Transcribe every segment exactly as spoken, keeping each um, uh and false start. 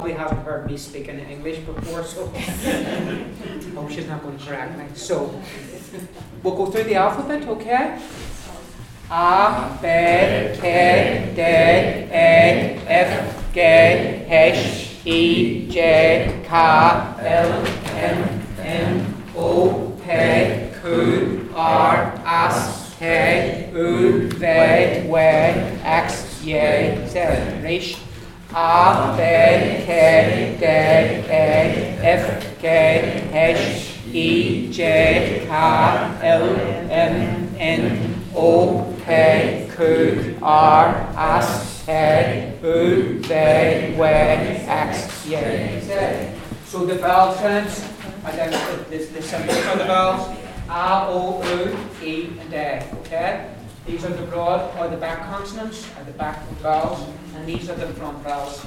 probably hasn't heard me speak in English before, so oh, she's not going to correct me. So we'll go through the alphabet, okay? A, B, K, D, E, F, G, H, I, J, K, L, M, N, O, P, Q, R, S, T, U, V, W, X, Y, Z. Reach. A, B, K, D, E, F, G, H, I, J, K, L, M, N, O, P, Q, R, S, T, U, V, W, X, Y, Z. So the vowel sounds, and then the, the, the symbols for the vowels, A, O, U, E, and A, okay? These are the broad or the back consonants, or the back vowels, and these are the front vowels.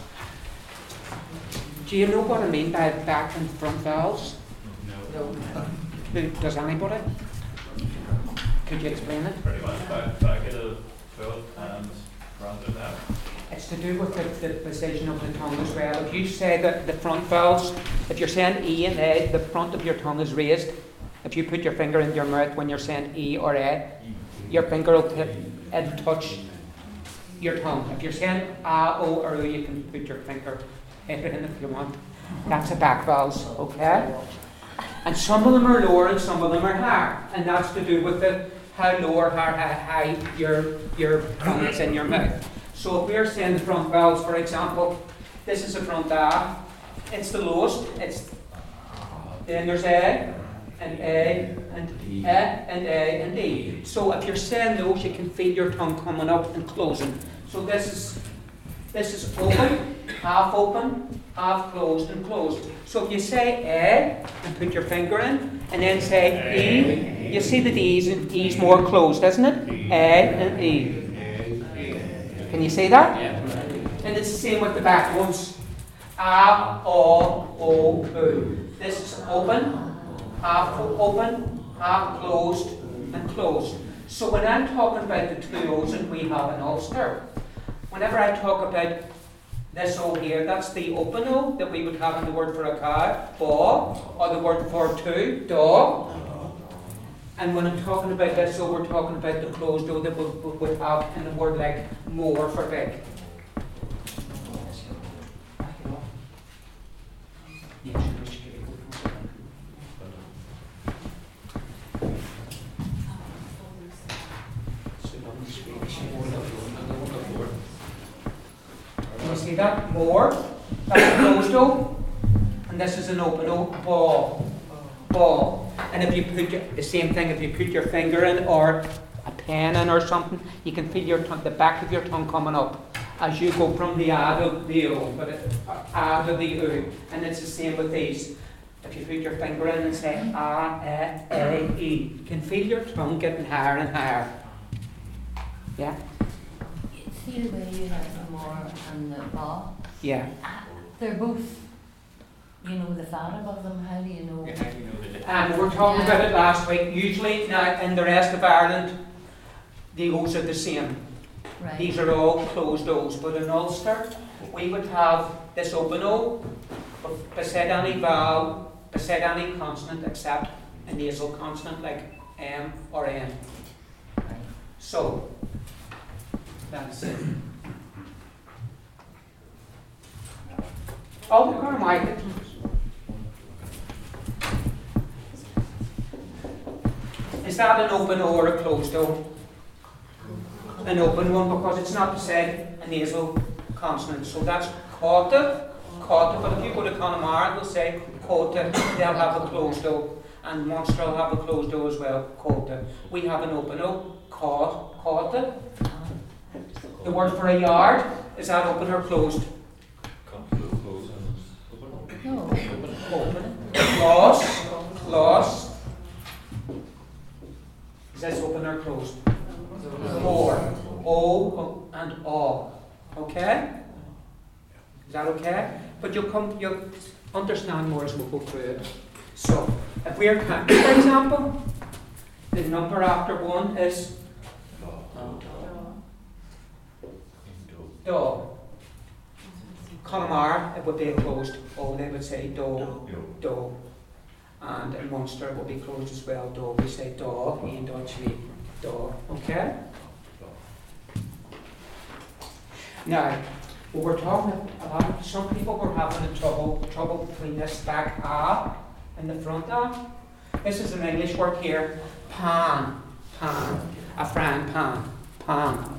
Do you know what I mean by back and front vowels? No. No. Does anybody? Could you explain it? Pretty much back, back of the foot and front of that. It's to do with the, the position of the tongue as well. If you say that the front vowels, if you're saying E and A, the front of your tongue is raised. If you put your finger in your mouth when you're saying E or A, your finger will tip, it'll touch your tongue. If you're saying A, O, or U, you can put your finger in if you want. That's the back vowels, okay? And some of them are lower and some of them are higher. And that's to do with the how low or how high your, your tongue is in your mouth. So if we're saying the front vowels, for example, this is the front A, it's the lowest, it's, then there's A, and A, and A, and A, and E. So if you're saying those, you can feel your tongue coming up and closing. So this is, this is open, half open, half closed, and closed. So if you say A, and put your finger in, and then say E, you see that the E's, E's more closed, isn't it? A and E. Can you see that? Yeah. And it's the same with the back ones. A, O, O, U. This is open, half open, half closed, and closed. So when I'm talking about the two O's that we have in Ulster, whenever I talk about this O here, that's the open O that we would have in the word for a cow, baw, or the word for two, dog. And when I'm talking about this O, we're talking about the closed O that we would have in a word like more for big. You see that? More. That's a closed O. And this is an open O. Ball. Ball. And if you put your, the same thing, if you put your finger in or a pen in or something, you can feel your tongue, the back of your tongue coming up as you go from the A to the O, but it, A to the U. And it's the same with these. If you put your finger in and say A, E, A, E, you can feel your tongue getting higher and higher. Yeah? See the way you have the more and the ball? Yeah. They're both, you know, the fat above them. How do you know? Yeah, you know the difference. And we were talking about it last week. Usually now in the rest of Ireland, the O's are the same. Right. These are all closed O's. But in Ulster, we would have this open O beside any vowel, beside any consonant except a nasal consonant like M or N. So, that's it. All the Carmichael. Is that an open O or a closed O? An open one because it's not beside a nasal consonant. So that's cauta, cauta. But if you go to Connemara, they'll say cauta. They'll have a closed O. And Munster will have a closed O as well, cauta. We have an open O, caut, cauta. The word for a yard, is that open or closed? No. Open. Loss, loss. Is this open or closed? More. O and O. Okay? Is that okay? But you'll come, you'll understand more as we go through it. So, if we're counting, for example, the number after one is dog. Connemara, it would be a closed O, they would say do, do. And in Munster it would be closed as well, do. We say do, in Dutch we do. Okay? Now, we were talking about, some people were having a trouble, trouble between this back A and the front A. This is an English word here, pan, pan, a frying pan, pan.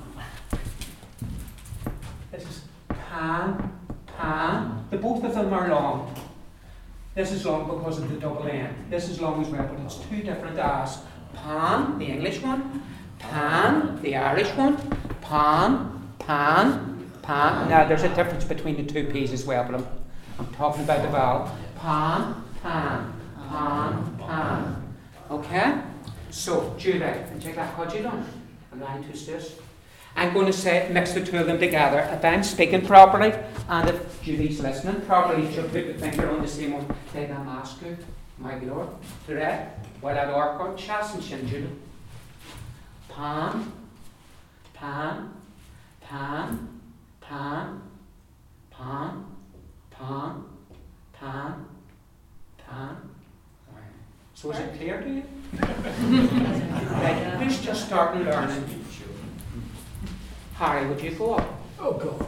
This is pan, pan. The both of them are long. This is long because of the double N. This is long as well, but it's two different A's. Pan, the English one, pan, the Irish one, pan, pan. Pan. Now there's a difference between the two P's as well, but I'm, I'm talking about the vowel. Pan, pan, pan, pan. Okay? So, Julie, and take that cod you done. I'm going to this. I'm going to say, mix the two of them together. If I'm speaking properly, and if Julie's listening properly, she'll put the finger on the same one. Take that mask, my lord. Correct? While I'd orc chas and shin, Julie. Pan, pan, pan. Pan, pan, pan, pan, pan. So is it clear to you? Right, who's just starting learning? Harry, would you go up? Oh God.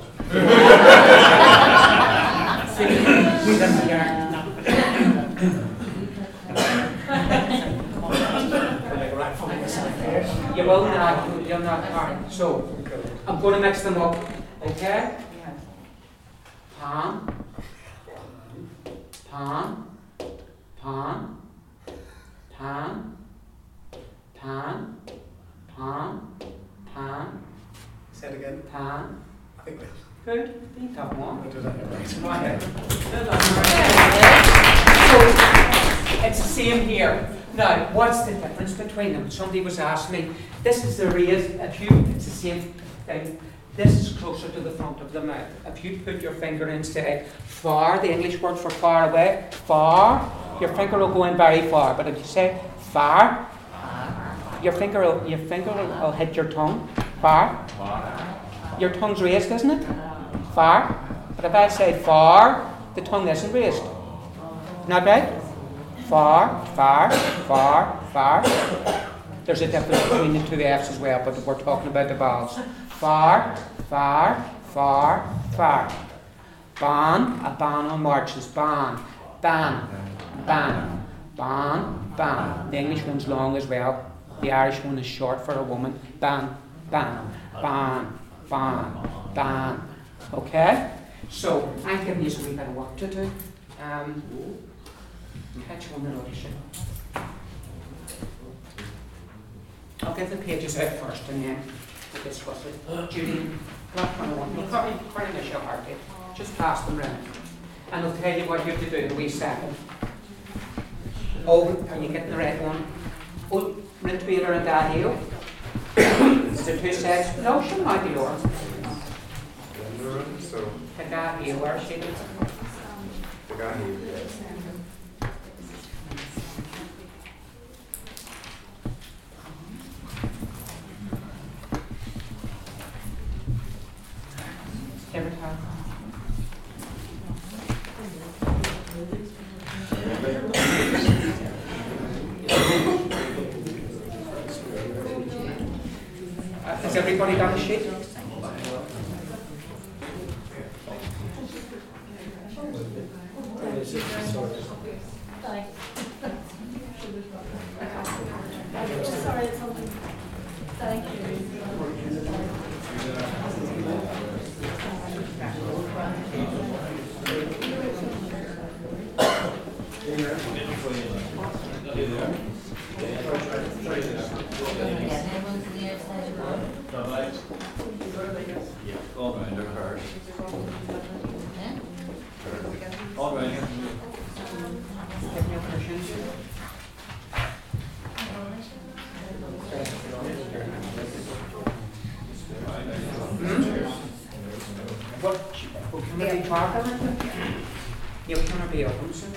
You will not, you'll not, Harry. So, I'm going to mix them up. Okay? Pan, pan, pan, pan, pan, pan, pan. Say it again. Pan. I think that. Good. You have one. I did that right. Go ahead. So, it's the same here. Now, what's the difference between them? Somebody was asking me, this is the raise, if you, it's the same thing. This is closer to the front of the mouth. If you put your finger in, say, far, the English word for far away, far, your finger will go in very far. But if you say far, your finger will, your finger will, will hit your tongue. Far. Your tongue's raised, isn't it? Far. But if I say far, the tongue isn't raised. Not right? Far, far, far, far. There's a difference between the two F's as well, but we're talking about the vowels. Far, far, far, far. Ban, a ban on marches. Ban, ban, ban, ban, ban. The English one's long as well. The Irish one is short for a woman. Ban, ban, ban, ban, ban. Okay? So, I'm giving you a wee bit of work to do. Um, catch one of those. I'll get the pages out first and then we'll discuss it. Judy, last one I want. You'll probably quite initial heartbeat. Just pass them round. And I'll tell you what you have to do in a wee second. Oh, are you getting the right one? Oh, Rintuator and Daniel. Is there two sets? No, she might be lower. So The guy here, where is she? the guy here. Every time. Uh, has everybody got a sheet? Sorry, it's something. Thank you. All round her cars. All round her. Give me a cushion. What, what can we be talking about? You can be open, sir.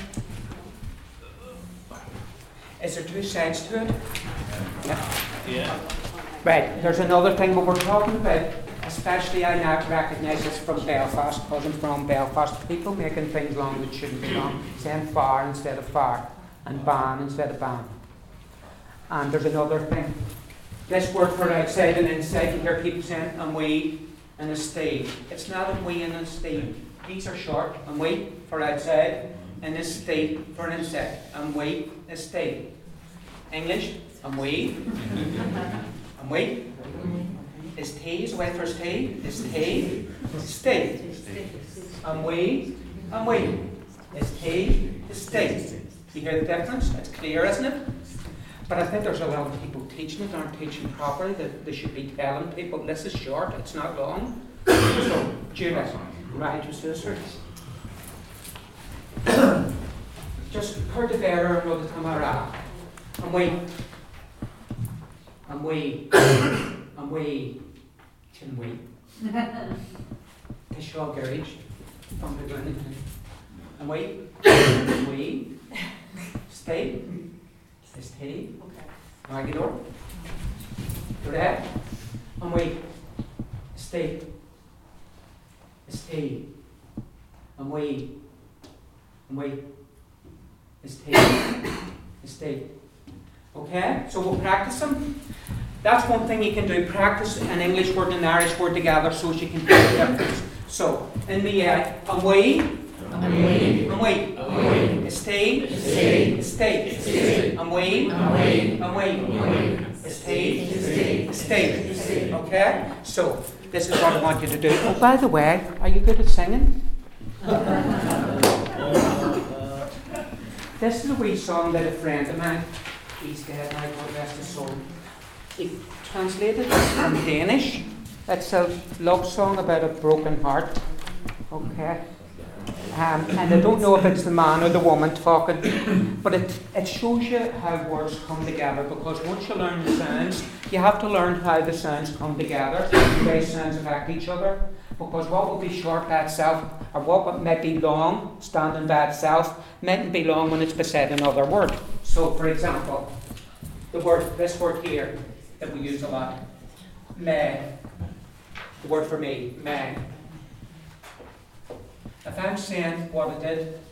Is there two sides to it? Yeah. Yeah. Right, there's another thing we were talking about. especially I now recognise this from Belfast, because I'm from Belfast. People making things long that shouldn't be long, saying far instead of far, and ban instead of ban. And there's another thing. This word for outside and inside, you hear people saying, and we, and a stay. It's not a we and a stay. These are short, and we for outside, and a stay for an inside, and we, a stay. English, and we, and we. Is tea, is way for tea, is tea, stay. And we, and we. Is tea, is stay. You hear the difference? It's clear, isn't it? But I think there's a lot of people teaching it, aren't teaching properly, that they should be telling people, this is short, it's not long. So, Judith, right, your sister. Just heard the better and know the camera. And we, and we, and we, can we. Kishal Garage, from the ground. And we, and we, stay. Is tea, Magidor, correct? And we stay, stay, and we, and we, stay, stay. Okay, so we'll practice them. That's one thing you can do, practice an English word and an Irish word together so as you can tell the difference. So, in the uh, and we, and we, and we, and we, stay, stay, stay, stay, and we, and we, and we, stay, stay, stay. Okay? So, this is what I want you to do. Oh, by the way, are you good at singing? This is a wee song that a friend of mine, he's dead now, God rest his soul, he translated it from Danish. It's a love song about a broken heart. Okay? Um, and I don't know if it's the man or the woman talking, but it, it shows you how words come together, because once you learn the sounds, you have to learn how the sounds come together, the way sounds affect each other, because what will be short by itself, or what might be long standing by itself, mightn't be long when it's beside another word. So, for example, the word, this word here, that we use a lot, may, the word for me, may. If I'm saying what I did,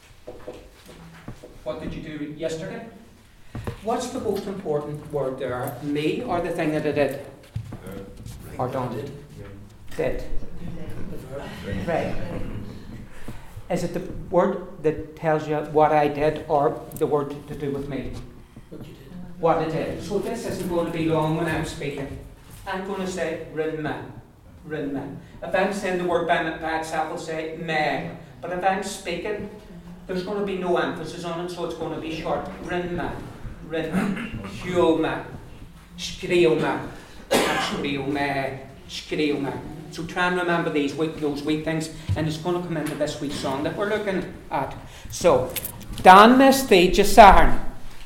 what did you do yesterday? What's the most important word there? Me or the thing that I did? Or done? Did. Right. Is it the word that tells you what I did or the word to do with me? What you did. What I did. So this isn't going to be long when I'm speaking. I'm going to say rinma. Rinma. If I'm saying the word by, by itself, I'll say me. But if I'm speaking, there's going to be no emphasis on it, so it's going to be short. Rinma. Rinma. Hjulma. Skrioma. Skrioma. Skrioma. So try and remember these weak, those weak things, and it's going to come into this week's song that we're looking at. So, Dan mesti jasarn.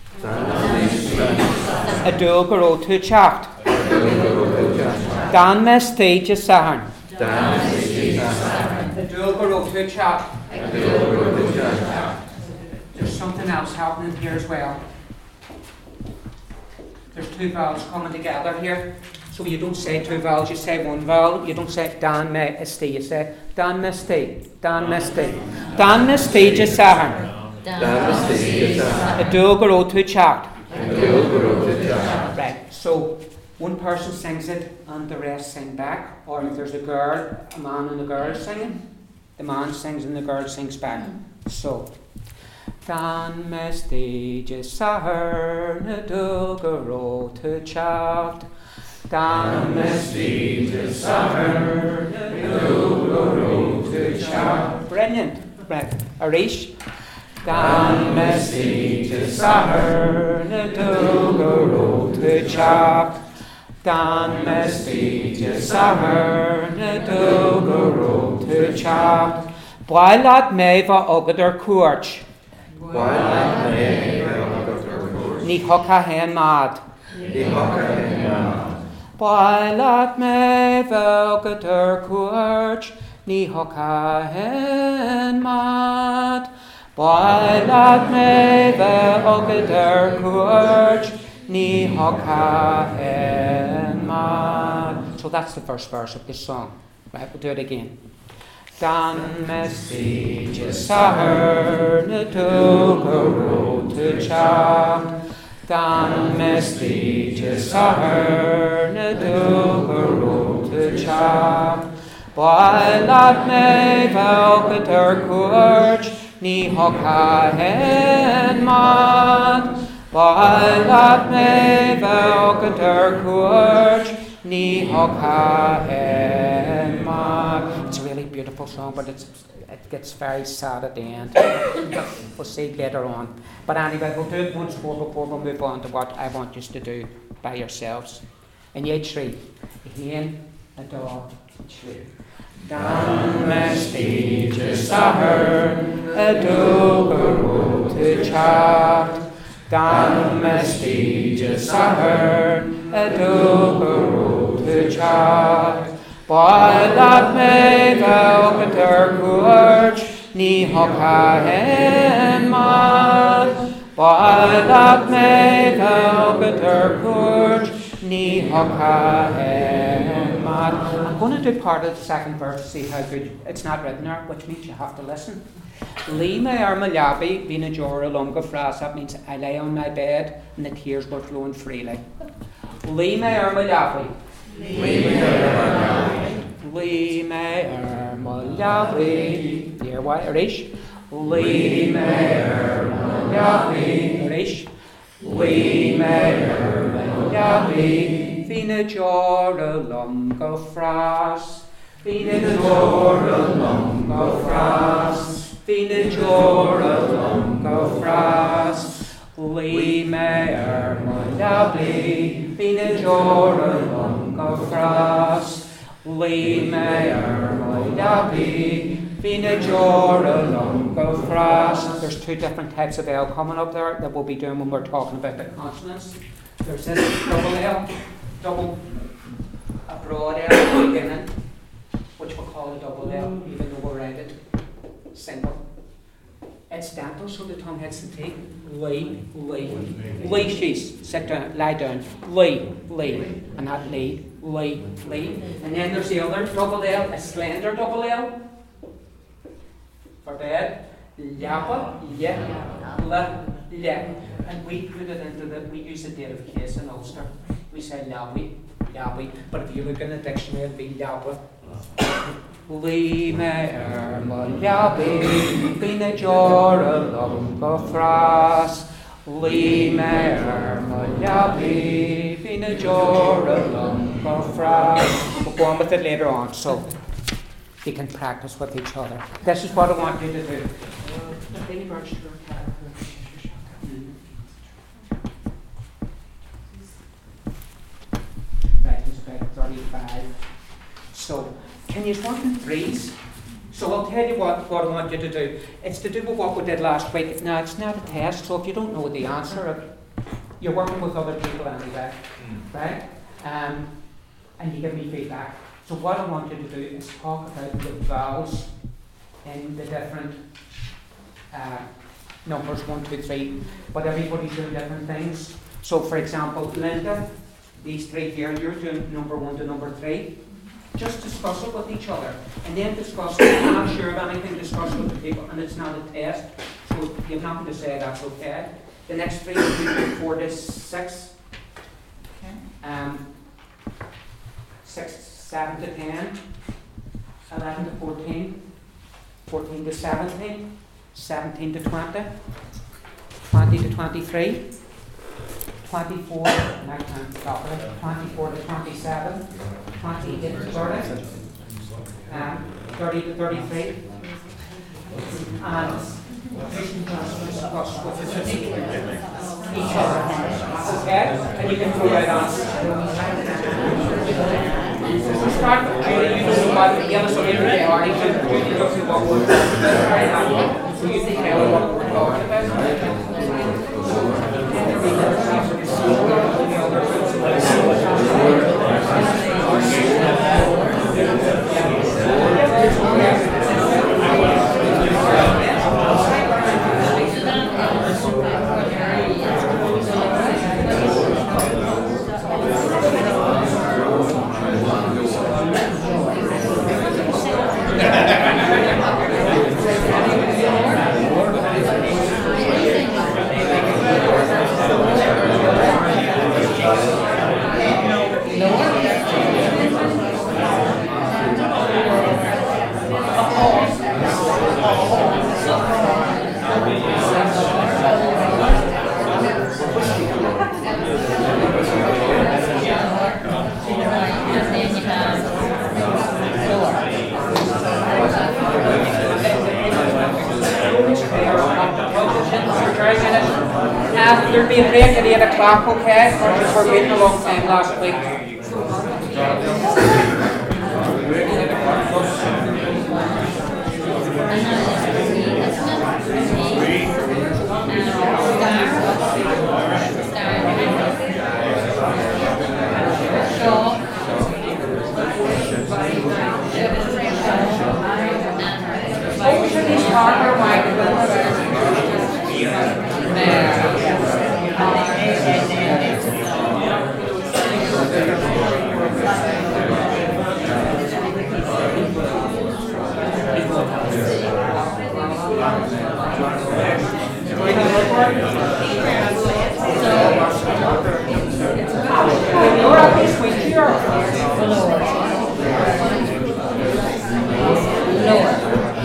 Adul garo tu chacht. Dan mesti jasarn. Adul garo tu chacht. There's something else happening here as well. There's two vowels coming together here. So you don't say two vowels, you say one vowel. You don't say Dan me esti, you say Dan mesti, Dan mesti. Dan mesti jasarn. Dan mesti jasarn. Adul garo tu chacht. Adul garo tu chacht. Right, so one person sings it and the rest sing back. Or if there's a girl, a man and a girl singing, the man sings and the girl sings back. So, Dan mesti jasarn. Adul garo tu chacht. Dan mesti jasarn. Adul garo tu chacht. Brilliant. Right. Arish. Dan mesti jasarn. Adul garo tu chacht. Dan mesti jasarn. Adul garo tu chacht. Bwailat meva ogadar kuarch. Bwailat meva ogadar kuarch. Ni hoka hen mad. Ni hoka hen mad. Bwailat me velgater kuarch, ni hoka hen mat. Bwailat me velgater kuarch, ni hoka hen mat. So that's the first verse of this song. Right, we'll do it again. Dan messages are na to to cha. Dan messages are na to to cha. While at me velketer courage ni hoka hen mat. While at me velketer courage ni hoka hen mat. It's a really beautiful song, but it's, it gets very sad at the end. We'll see later on. But anyway, we'll do it once more before we move on to what I want you to do by yourselves. In year three, again, a dog, tree. Dan mestiges are a dog to chat. Dan mestiges are a dog to chat. While at me velketer courage ni hoka hen mat. While at me velketer courage ni hoka hen mat. I'm going to do part of the second verse to see how good. It's not written there, which means you have to listen. Lima ar malabi vina jora lunga fras. That means I lay on my bed and the tears were flowing freely. Lima ar malabi. Lima ar malabi. Dear why Irish. Lima ar malabi. Irish. Lima ar malabi. Vina jora lunga fras. Vina jora lunga fras. Vina jora lunga fras. Lima ar malabi. Vina jora lunga fras. Lima ar malabi. Vina jora lunga fras. There's two different types of L coming up there that we'll be doing when we're talking about the consonants. There's this double L, double, a broad L at the beginning, which we'll call a double L, even though we're at it single. It's dental, so the tongue hits the teeth. Lee, Lee, Lee, she's sit down, lie down. Lee, Lee, and not Lee, Lee, Lee. And then there's the other double L, a slender double L for bed. Yappa, yeah, la, yeah. And we put it into the, we use the dative case in Ulster. We say lawi, lawi, but if you look in the dictionary, it'd be yappa. Lima ar malabi, vina jora lunga fras. Lima ar malabi, vina jora lunga fras. We'll go on with it later on, so you can practice with each other. This is what I want you to do. Right, it's about thirty-five. So, can you work in threes? So I'll tell you what, what I want you to do. It's to do with what we did last week. Now, it's not a test, so if you don't know the answer, you're working with other people anyway, right? Um, and you give me feedback. So what I want you to do is talk about the vowels in the different uh, numbers, one, two, three, but everybody's doing different things. So for example, Linda, these three here, you're doing number one to number three. Just discuss it with each other, and then discuss it. If you're not sure of anything, discuss it with the people, and it's not a test, so you're not going to say that's okay. The next three will be four to six, um, six, seven to ten, eleven to fourteen, fourteen to seventeen, seventeen to twenty, twenty to twenty-three, twenty-four, and I can't stop it, twenty-four to twenty-seven, twenty-eight to thirty, um, thirty to thirty-three, and discuss with each other. Okay? And you can throw out answers. Start with Julie, you know what, give us a little bit already, you don't know what we're talking about. So you think now what we're talking about. One Um, there'll be a break at eight o'clock, okay? We're waiting a long time last week. Over to these Harper microphones. You're up this week here. Lower.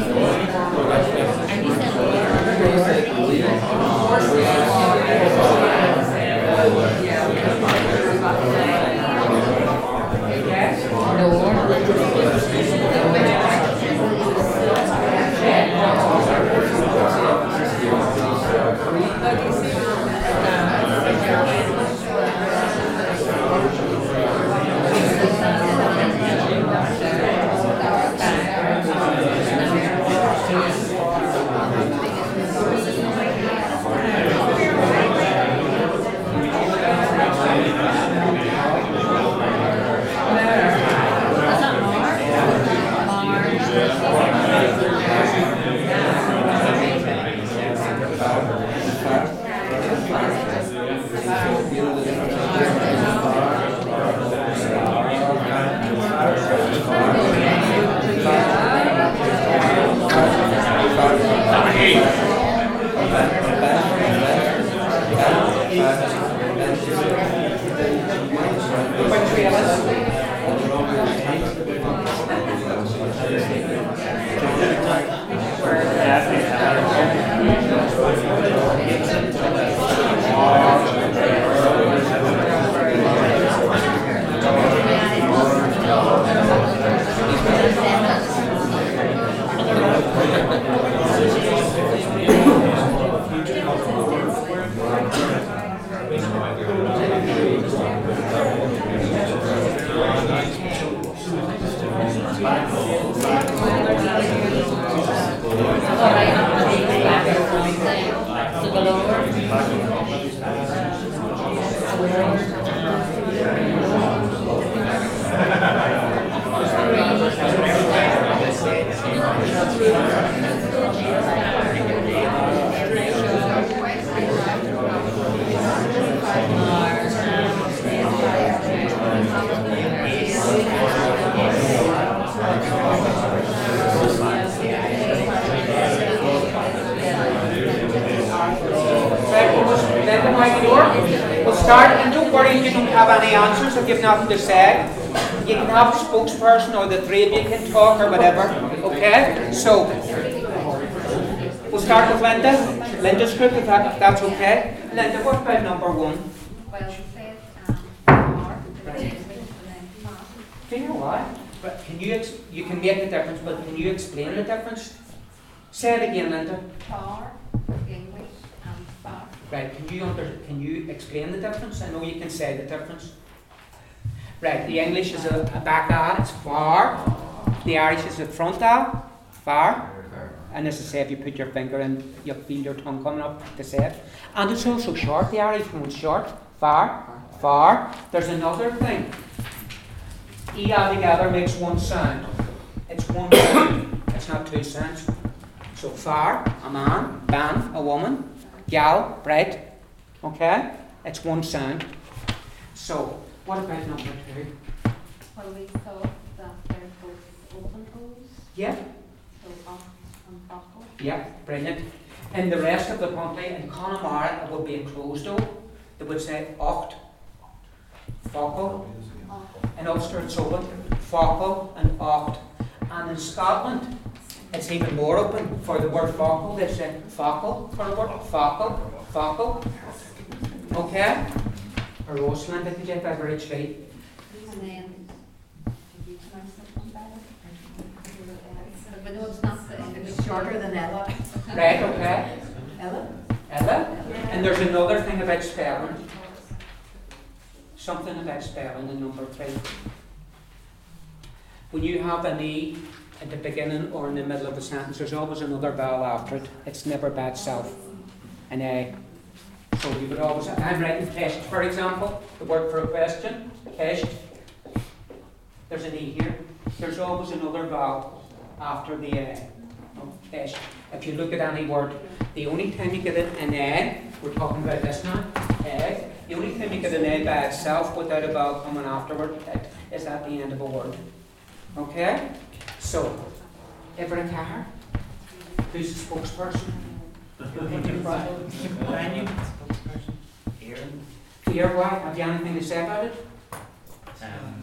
We'll start, and don't worry if you don't have any answers, if you've nothing to say. You can have a spokesperson, or the three of you can talk, or whatever. Okay? So, we'll start with Linda. Linda's group, if, that, if that's okay. Linda, what about number one? Well, she said, um, more, Right. and then fast. Do you know what? But can you, ex- you can make the difference, but can you explain the difference? Say it again, Linda. Far, English, and far. Right, can you under, can you explain the difference? I know you can say the difference. Right, the English is a, a back A, it's far. The Irish is a front A, far. And as I say, if you put your finger in, you'll feel your tongue coming up to say it. And it's also short, the Irish one's short, far, far. There's another thing. E A together makes one sound. It's one sound, it's not two sounds. So far, a man, ban, a woman, gal, right? Okay? It's one sound. So, what about number two? Well, we thought that they're both open toes, Yeah? so up and buckle. Yeah, brilliant. In the rest of the country, in Connemara, it would be a closed door. They would say ocht, focal. In Ulster, it's open, focal and ocht. And in Scotland, It's even more open for the word focal. They say focal for the word focal, focal. Okay? Or Roseland, if you get that very tree. And then, have you pronounced that one better? But no, it's not the end of It's it. shorter than Ella. Right, okay. Ella? Ella? And there's another thing about spelling. Something about spelling in number three. When you have an E at the beginning or in the middle of a sentence, there's always another vowel after it. It's never by itself. An A. So you would always, I'm writing test, for example, the word for a question, test. There's an E here. There's always another vowel after the A. Oh, test. If you look at any word, the only time you get an A, we're talking about this now, A, the only time you get an A by itself without a vowel coming afterward, it is at the end of a word. Okay? So, ever a car? Who's the spokesperson? Brand Aaron. Here, why? Have you anything to say about it? Um,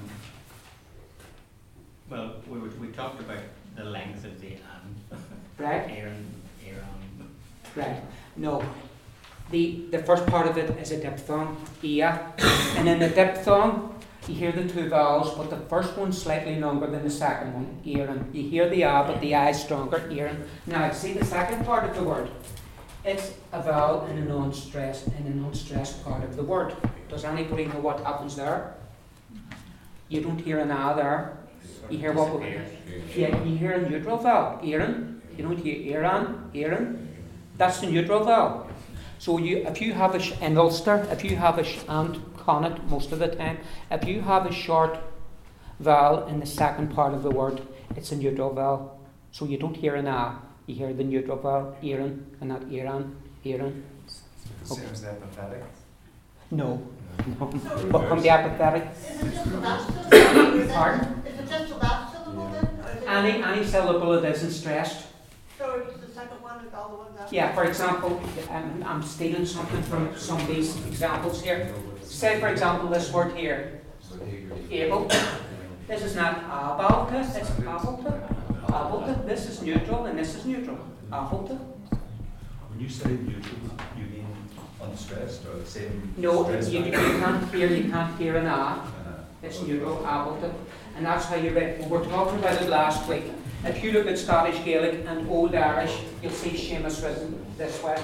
well, we, were- we talked about the length of the um. Right? Aaron, Aaron. Right. No. The the first part of it is a diphthong, ia. And in the diphthong, you hear the two vowels, but the first one's slightly longer than the second one, Aaron. You hear the A, but the I is stronger, Aaron. Now, see the second part of the word. It's a vowel in a non-stressed, in a non-stressed part of the word. Does anybody know what happens there? You don't hear an A there. You hear what? we- Yeah, you hear a neutral vowel, Aaron. You don't hear Aaron, Aaron. That's the neutral vowel. So you, if you have a sh- in Ulster, if you have a sh- and Connacht most of the time, if you have a short vowel in the second part of the word, it's a neutral vowel. So you don't hear an A, you hear the neutral vowel, Aaron, and not Aaron, Aaron. Same as the empathetic. No, no. What come the apathetic? Is it just the last syllable? Pardon? Is it just the last syllable then? Or is it- Any any syllable that isn't stressed. So it's the second one and all the ones after? Yeah, for example, I'm, I'm stealing something from some of these examples here. Say, for example, this word here, able. This is not abalta, it's abalta. Abalta, this is neutral and this is neutral. Abalta. When you say neutral, you mean unstressed or the same? No, stress you, you factor? can't hear, you can't hear an A. Uh, It's neutral, abalta. And that's how you write. We were talking about it last week. If you look at Scottish Gaelic and Old Irish, you'll see Seamus written this way.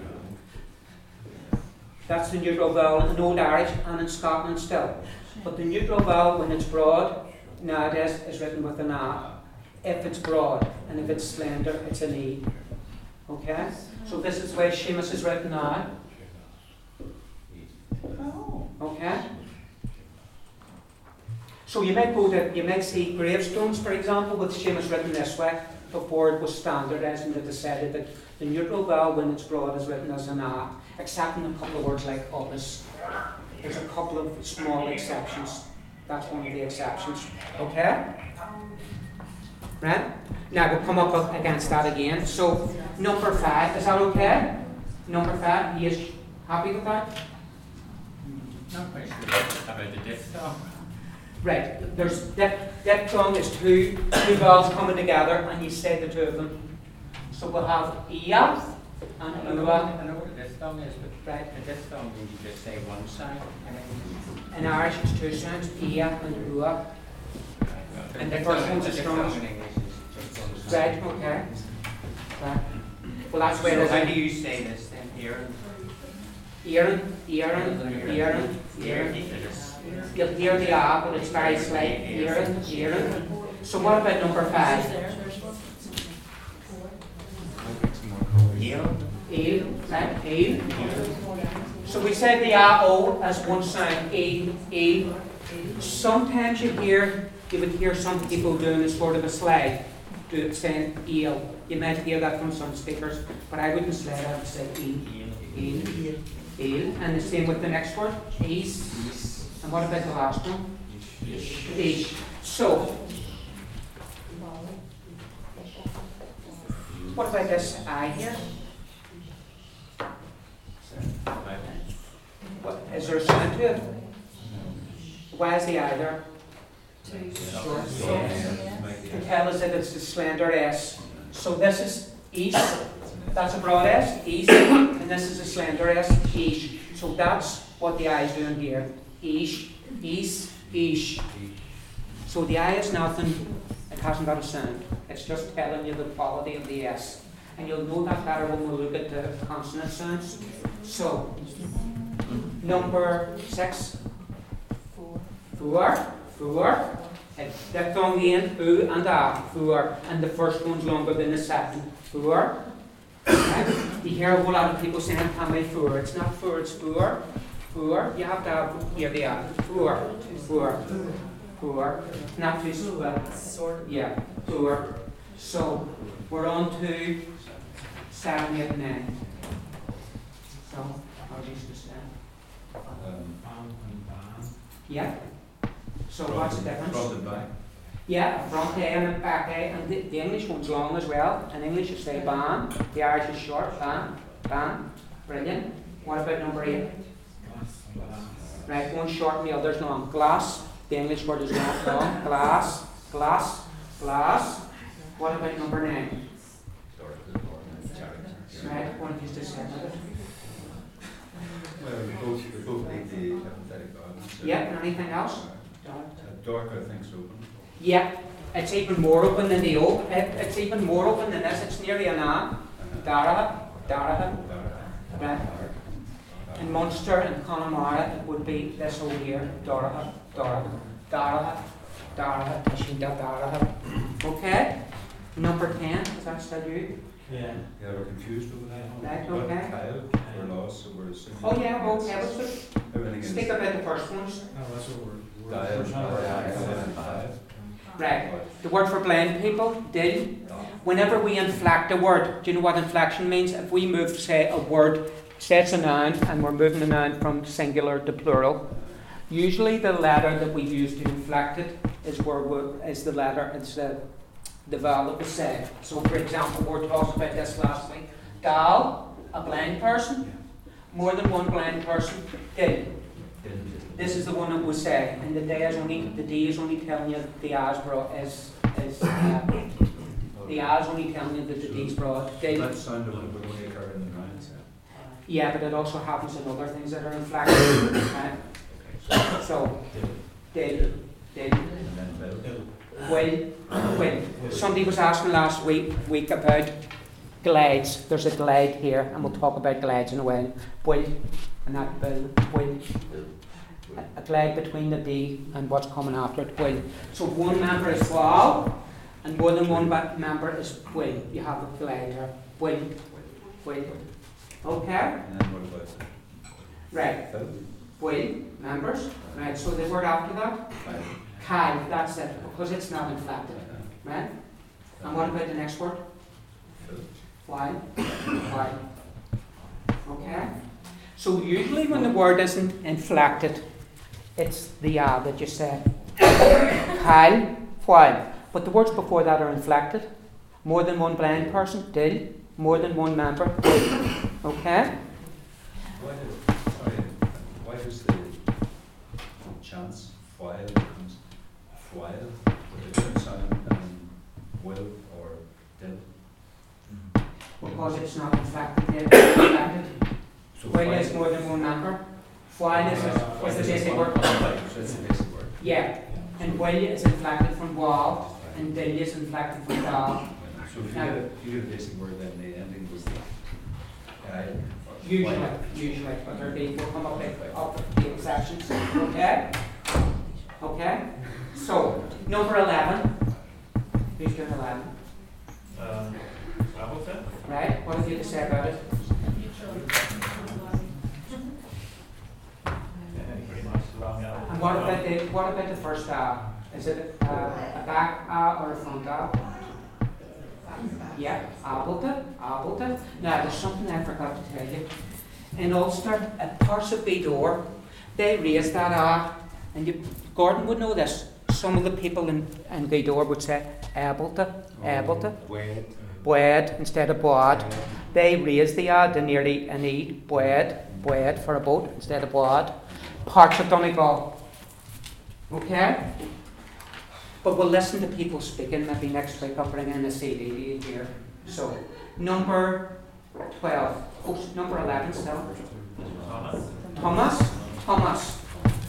That's the neutral vowel in Old Irish and in Scotland still. But the neutral vowel, when it's broad, nowadays is written with an A. If it's broad, and if it's slender, it's an E. Okay? So this is the way Seamus is written now. Oh. Okay? So you might go to, you might see gravestones, for example, with Seamus written this way, before it was standardised and they decided that the neutral vowel, when it's broad, is written as an A, except in a couple of words like office. There's a couple of small exceptions. That's one of the exceptions. Okay? Right? Now we'll come up against that again. So, number five, is that okay? Number five, he is happy with that? Not quite sure about the diphthong. Right, there's dip, diphthong is two, two vowels coming together and you say the two of them. So we'll have ia and I know, ua. I know what a diphthong is, but Right. a diphthong means you just say one sound. In Irish it's two sounds, ia and ua. And the first one's the strongest. In English is just one sound. Right, okay. Right. Well, that's where So it how do is. you say this then? Aaron? Aaron, Aaron, Aaron, Aaron. You'll hear the A, but it's very slight. Aaron, Aaron. So what about number five? Eel? E, right? E. So we said the A, O as one sound. E, E. Sometimes you hear, you would hear some people doing a sort of a slide, do it saying eel. You might hear that from some speakers, but I wouldn't slide, I would say E. Eel. Eel. And the same with the next word, ease. And what about the last one? Ish. So, what about this I here? What, is there a sound to it? Why is the I there? To tell us that it's a slender S. So this is east, that's a broad S, east, and this is a slender S, east. So that's what the I is doing here. East, east, east. So the I is nothing, it hasn't got a sound. It's just telling you the quality of the S. And you'll know that better when we look at the consonant sounds. So, number six. Four, four. It's diphthong again, oo and ah, four. And the first one's longer than the second. Four. Right? You hear a whole lot of people saying, can we four? It's not four, it's four. Four. You have to have, here they are. Four. Four. Four. Not too slow. Yeah, four. So, we're on to seven, eight, nine. So, I'll use this now. Um, Yeah. So what's the difference? Front and back. Yeah, a front A and a back A, and the, the English one's long as well. In English you say ban, the Irish is short, ban, ban. Brilliant. What about number eight? Right, one's short and the other's long. Glass, the English word is long, long. Glass, glass, glass. What about number nine? Right, one is just said it. Well, we both, we both need the empathetic balance. Yeah, anything else? Uh, Dark, I think so. Yeah, it's even more open than the O. It, it's even more open than this. It's nearly an A. Daraha, Daraha. Right. In Munster and Connemara, it would be this over here. Daraha, Daraha, Daraha, Daraha, Tashinda, Daraha. Okay? Number ten, is that still you? Yeah. Yeah, we're confused over that. Right, But okay. Kyle, we're lost, so we're assuming. Oh yeah, well, okay, let's just Everything is. speak about the first ones. No, that's what we're. Dial, we're trying to- dial, and five. Right. The word for blind people, dil. Whenever we inflect a word, do you know what inflection means? If we move, say, a word, say it's a noun, and we're moving the noun from singular to plural, usually the letter that we use to inflect it is where we, is the letter, it's the, the vowel that we say. So, for example, we were talking about this last week. Dal, a blind person, more than one blind person, dil. This is the one that we say, and the D is only the D is only telling you the A's broad is is uh, the A is only telling you that the D's broad. Dil. That sound would only occur in the nouns. Yeah, but it also happens in other things that are inflected. Right? So, dil, dil, And then bill. will, will. Somebody was asking last week week about glides. There's a glide here, and we'll talk about glides in a while. Will, and that bill, will. A glide between the D and what's coming after it, will. So one member is wow, and more than one ba- member is will. You have a glide here. Will, will. Okay? And then what about Right. Phil? Will, members. Right, so the word after that? Five. Kai, that's it, because it's not inflected. Right? And what about the next word? Phil. Why? Why? Okay? So usually when the word isn't inflected, it's the A that you say. Kyle, while. But the words before that are inflected. More than one blind person, dil. More than one member, dil. Okay? Why does, sorry, why does the chance while becomes while with a different sound than will or dil? Because it's not inflected yet. It's inflected. So While is more than one member. While is, Uh, is the is basic one- word. So it's the basic word. Yeah. And while is inflected from wall, and dil is inflected from dal. So if you get a, if you get a basic word, then the ending was the guy. Usually, usually, but there be, we'll come up with, up with the exceptions, okay? Okay? So, number eleven. Who's doing eleven? Um, Appleton? Right? What have you to say about it? Yeah, pretty much long out. And what about the, what about the first A? Is it uh, a back A or a front A? Yeah, Appleton, Appleton. Now, there's something I forgot to tell you. In Ulster, at Parsippany Door, they raised that A, and you, Gordon would know this. Some of the people in, in Gaydor would say Ableton, Ableton, Wait. Boed instead of Boad. They raised the A to nearly an E, Boed, Boed for a boat instead of Boad. Parts of Donegal. Okay? But we'll listen to people speaking. Maybe next week I'll bring in a C D here. So, number twelve. Oh, s- number eleven still. Thomas. Thomas. Thomas.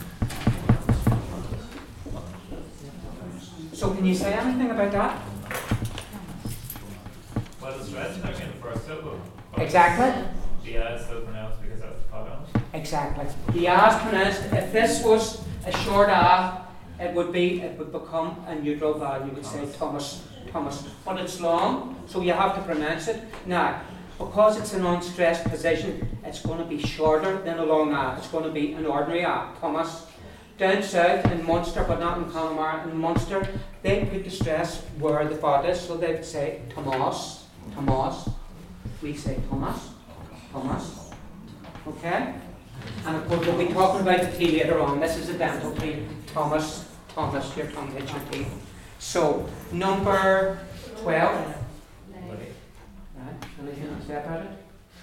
So, can you say anything about that? Well, the stress is actually in the first syllable. but Exactly. The I is still pronounced because that's the pod on it. Exactly. The A is pronounced. If this was a short A, it would be, it would become a neutral vowel. You would say Thomas, Thomas. But it's long, so you have to pronounce it. Now, because it's an unstressed position, it's going to be shorter than a long A. It's going to be an ordinary A, Thomas. Down south in Munster, but not in Connemara, in Munster, they put the stress where the thought is, so they'd say Thomas, Thomas. We say Thomas, Thomas. Okay? And of course, we'll be talking about the T later on. This is a dental T. Thomas, Thomas, your tongue hits your teeth. So, number twelve. Right, anything to say about it?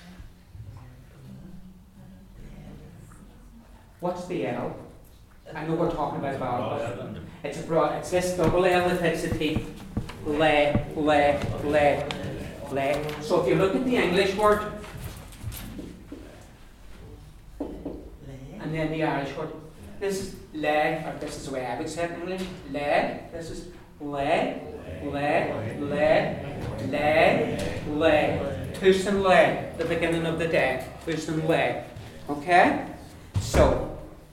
What's the L? I know we're talking about vowel, but it's a broad, it's this double L that hits the teeth. Le, le, le, le. So if you look at the English word, and then the Irish word, this is leg, or this is the way I would say it in English, leg, this is leg, leg, leg, leg, leg, toos and leg, the beginning of the day, toos and leg, okay? So,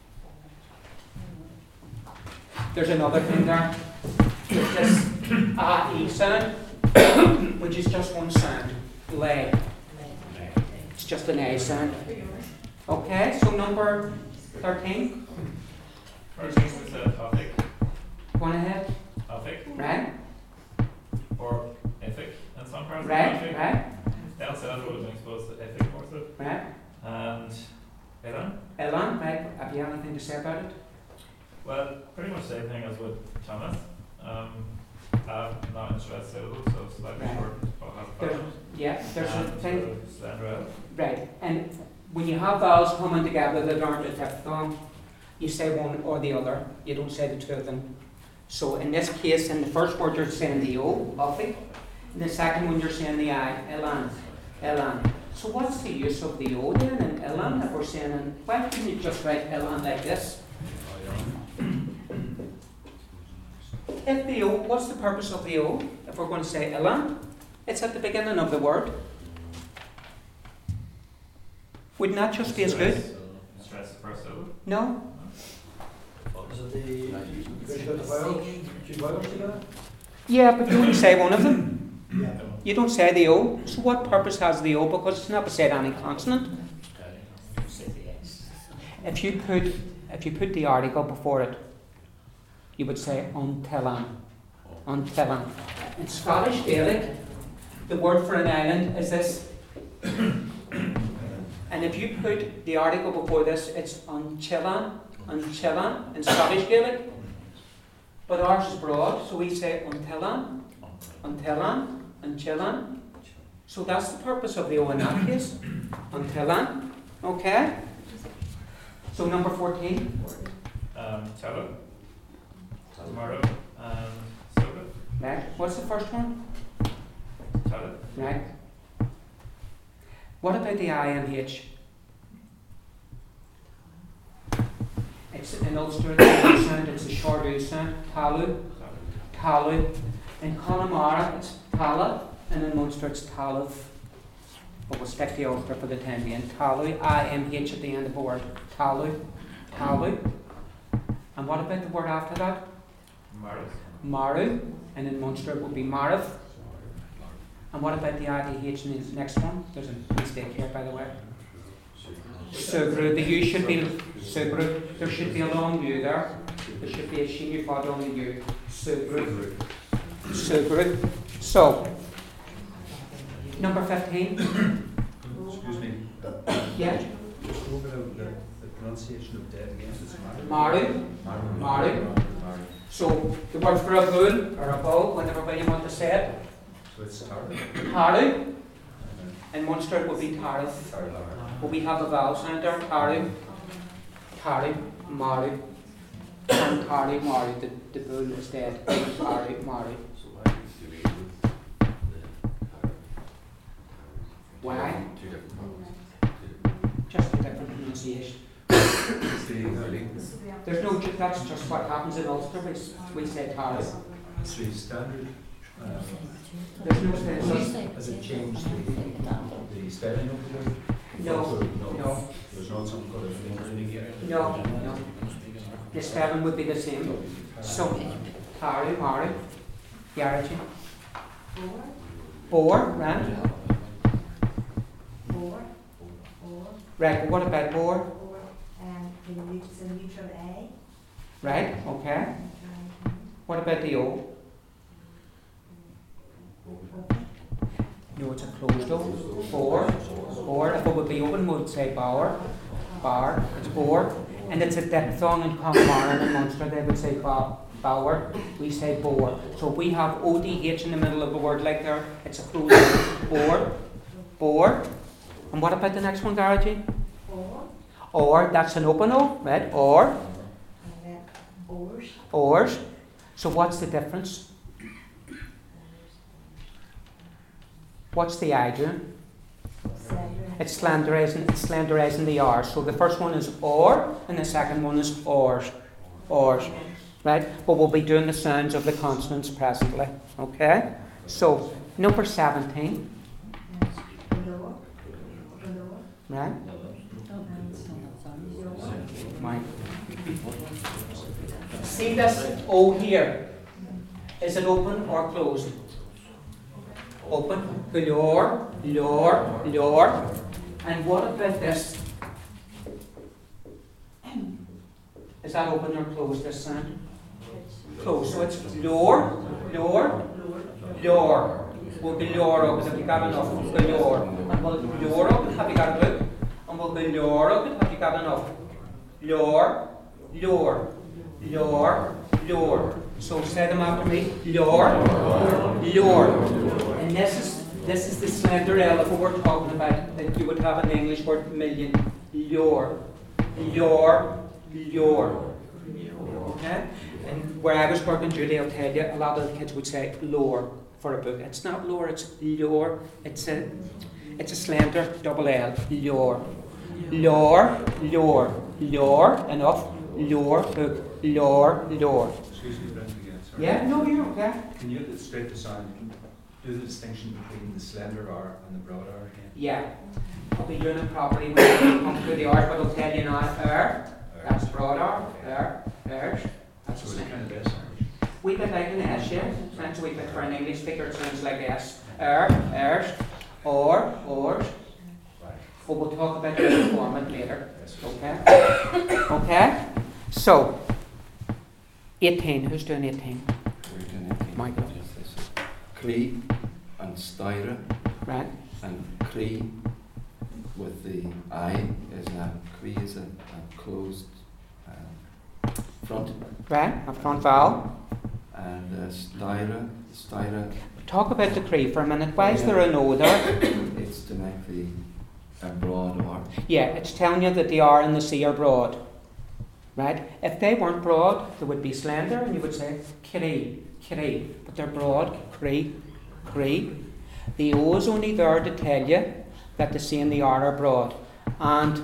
there's another thing there, there's this A E sound, which is just one sound, leg, it's just an A sound, okay? So number thirteen. First thing is a topic. Go on ahead. Topic. Right, Or ethic in some parts of the right, country. right, Down south would have been exposed to ethic more so. right. And Elan? Elan, right, have you anything to say about it? Well, pretty much the same thing as with Thomas. Um, uh, not in stress syllables, so slightly Right. short, but has a There's, pattern. yeah, there's a And thing, sort of slender L. right, and when you have vowels coming together that aren't a diphthong, you say one or the other, you don't say the two of them. So in this case, in the first word you're saying the O, Buffy, in the second one you're saying the I, Elan, Elan. So what's the use of the O then in Elan if we're saying, in, why couldn't you just write Elan like this? If the O, what's the purpose of the O if we're going to say Elan? It's at the beginning of the word. Wouldn't that just be as good? Stress the first syllable. No? Is it the, you guys got the vowels, two vowels together? Yeah, but you wouldn't say one of them. Yeah. You don't say the O. So what purpose has the O? Because it's not beside any consonant. If you put if you put the article before it, you would say untillan. Untillan. In Scottish Gaelic, the word for an island is this. And if you put the article before this, it's unchillan, unchillan in Scottish Gaelic. But ours is broad, so we say untillan, untillan, unchillan. So that's the purpose of the O in that case. Untillan. Okay? So number fourteen. Um, Tella, Tomato, and Soda. Right. What's the first one? Tella. Right. What about the I and H? It's an Ulster sound, it's a short U sound. Talu. Talu. In Connemara it's Tala, and in Munster it's Talav. But we'll stick the Ulster for the time being. Talu. I M H at the end of the word. Talu. Talu. And what about the word after that? Maris. Maru. And in Munster it would be Mariv. And what about the I D H in the next one? There's a mistake here, by the way. Sugru. The U should be Sugru. There should be a long U there. There should be a shin U followed on the U. Sugru. Sugru. So, number fifteen. Excuse me, Yeah. just go over the, the, the pronunciation of dead again, it's Maru. Maru. Maru. Maru. So, the word for a bull or a bull, whenever you want to say it. So it's Tara. Taru. In Munster it would be Tarav. Tara. But we have a vowel sound there. Taru. Taru. Maru. And Taru. Maru. The, the bull is dead. Taru. Maru. Why? Two different problems. Just a different pronunciation. It's the early. There's no, ju- that's just what happens in Ulster, we, s- we say Tara. It's the standard. Uh, There's no sense. Has it changed the, the spelling of the word? No, Or no. There's not some kind of No, no. The spelling would be the same. So, Harry, Mary, Garage. Four, Bore, right? four, four, Right, what about bore? four, and the neut- it's a neutral A. Right, okay. Right. What about the O? Open. No, it's a closed O. Bore, bore. If it would be open, we would say bower. Bar, it's bore. And it's a diphthong in Connemara and Munster, they would say ba- bower. We say bore. So if we have O D H in the middle of a word like there, it's a closed O. Bore, bore. And what about the next one, Garage? Four, Or, that's an open O, right? Or, and then oars. ors. So what's the difference? What's the I doing? Slender. It's slanderizing, it's slanderizing the R. So the first one is or, and the second one is ors. Ors. Right? But we'll be doing the sounds of the consonants presently. Okay? So, number seventeen. Below, below, Right? Right. See this O here. Is it open or closed? Open. Lure, lure, lure. And what about this? Is that open or closed, this sound? Closed. So it's lure, lure, lure. We'll be lure up if you got enough. We'll be lure. And we'll lure up, have you got a book? And we'll be lure up, have you got enough? Lure, lure, lure, lure. So say them after me. Lure, lure. And this is this is the slender L that we're talking about that you would have in the English word million. Lure, lure, lure. Okay? And where I was working, Julie, I'll tell you, a lot of the kids would say lure for a book. It's not lure, it's lure. It's a it's a slender double L. Lure. Lure, lure, lure, enough. Lure, book, lure, lure. Excuse me, Brent, again, sorry. Yeah, no, you're okay. Can you illustrate the sound? Can you do the distinction between the slender R and the broad R again? Yeah. I'll be doing it properly when we come through the R, but I'll tell you now, er, that's broad R, er, er, that's a So it's slender. kind of S Irish. We bit like an S, yeah. Sounds a wee bit for an English speaker, it sounds like S. Er, ers, or, ors. Right. But we'll talk about the format later. Yes. Okay? Okay? So, eighteen. Who's doing eighteen? We're doing it. Michael. Cree and Styra, Right? and Cree with the I is a Cree is a, a closed um, front, Right? A front vowel. and uh, Styra, Styra, Talk about the Cree for a minute. Why is there an O there? it's to make the a broad R. Yeah, it's telling you that the R and the C are broad. Right? If they weren't broad, they would be slender, and you would say Cree, Cree. But they're broad, Cree, Cree. The O is only there to tell you that the C and the R are broad. And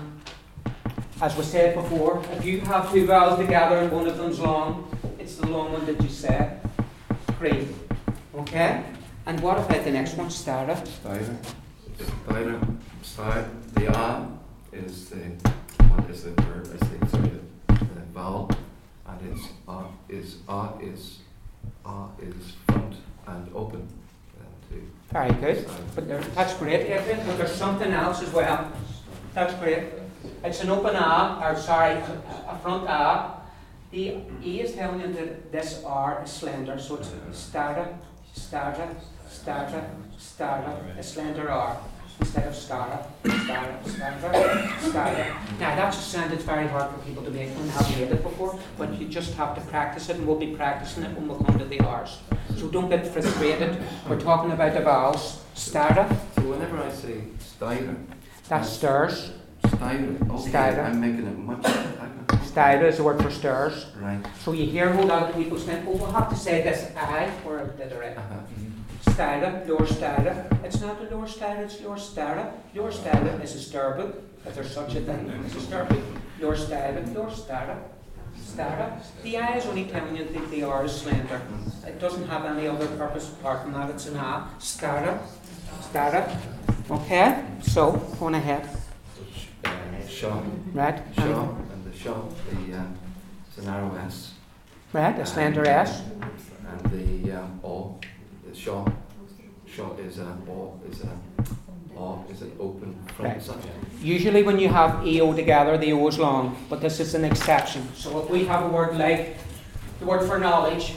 as we said before, if you have two vowels together and one of them's long, it's the long one that you say. Cree. Okay? And what about the next one, Stara? Styra, Styra, Styra, the A is the, what is the verb, is the, sorry, the, the vowel, and it's A is, A is, A is front and open. And the Very good. Styra. But there, that's great, Adrian, but there's something else as well. That's great. It's an open A, or sorry, a, a front A. The E is telling you that this R is slender, so it's Stara, Stara, Stara, Stara, a slender R, instead of Stara, Stara, Stara, Stara. Now that's a sound that's very hard for people to make when they haven't made it before, but you just have to practice it, and we'll be practicing it when we come to the R's. So don't get frustrated. We're talking about the vowels. Stara, So whenever I say Styra, that's stirs. Styra, okay, Styra. I'm making it much. Styra is the word for stirs. Right. So you hear a whole lot of people saying, oh, we'll have to say this I or obliterate. Uh-huh. style, lower style. It's not a lower style, it's lower style. Lower style is a sterble, if there's such a thing as a sterble. Lower style, lower style. Style. The I is only telling you that the R is slender. It doesn't have any other purpose apart from that, it's an A. Style. Style. Okay, so, going ahead. Uh, Shaw, Right. Shaw, and the Shaw, the, uh, it's a narrow S. Right, a slender S. And the um, O, the Shaw, Shaw is a O, is a O, is an open front Right. side. Usually when you have E O together, the O is long, but this is an exception. So if we have a word like the word for knowledge,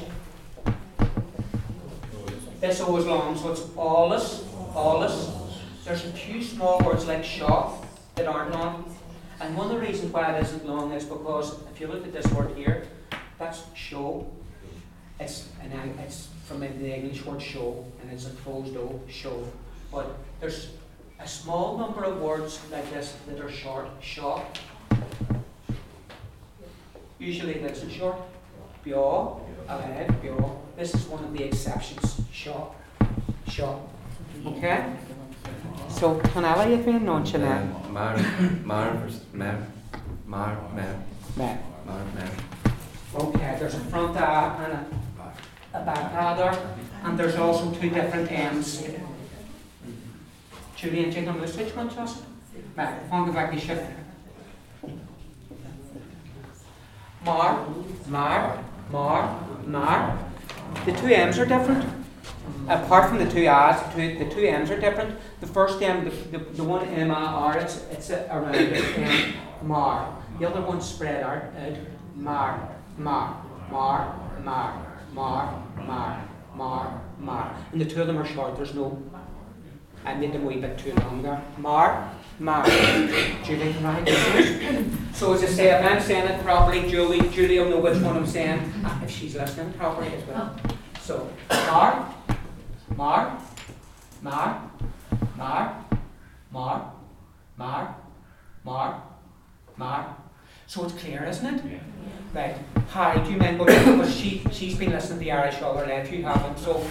this O is long, so it's allus, allus. There's a few small words like shop that aren't long. And one of the reasons why it isn't long is because if you look at this word here, that's show. It's an it's from the English word show, and it's a closed O, show. But there's a small number of words like this that are short. Shop. Usually this is short. Bjå, alive, bjå. This is one of the exceptions. Shop. Shop. Okay? So, can I let you feel nonchalant? Um, Mar, Mar, vers- Mer, Mar, Mer, Right. Mar, Mer. Okay, there's a front A and a, a back A there, and there's also two different M's. Julian, do you know which one, Justin? Right, I'll go back to shift. Mar, Mar, Mar, Mar. The two M's are different. Apart from the two A's, the two, the two M's are different. The first M, the, the, the one M A R, it's, it's a, around it, M, Mar. The other one's spread out, out, Mar, Mar, Mar, Mar, Mar, Mar, Mar, Mar. And the two of them are short, there's no, I made them a wee bit too long there. Mar, Mar. Julie, can I do So as I say, if I'm saying it properly, Julie, Julie will know which one I'm saying, if she's listening properly as well. So, Mar, Mar, Mar, Mar, Mar, Mar, Mar, Mar. So it's clear, isn't it? Yeah. Right. Harry, do you mind going on? Because she, she's been listening to the Irish all her life, you haven't, so.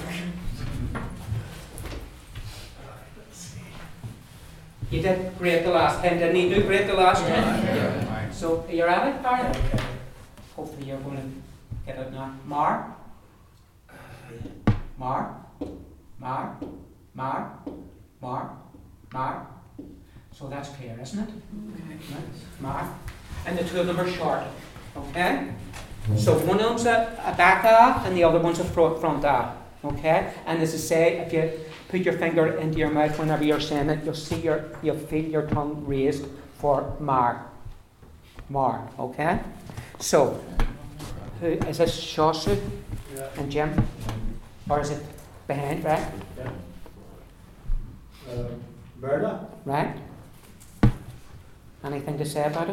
You did great the last time, didn't you do great the last time? Yeah. So, are you at it, Harry? Hopefully you're going to get it now. Mar, Mar, Mar, Mar, Mar, Mar. So that's clear, isn't it? Okay. Mar. And the two of them are short. Okay? So one of them's a, a back A and the other one's a front, front A. Okay? And as I say, if you put your finger into your mouth whenever you're saying it, you'll see your, you'll feel your tongue raised for Mar. Mar. Okay? So, who is this Shawsu Yeah. and Jim? Or is it behind, right? Yeah. Uh, Berla? Right? Anything to say about it?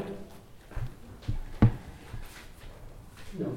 No.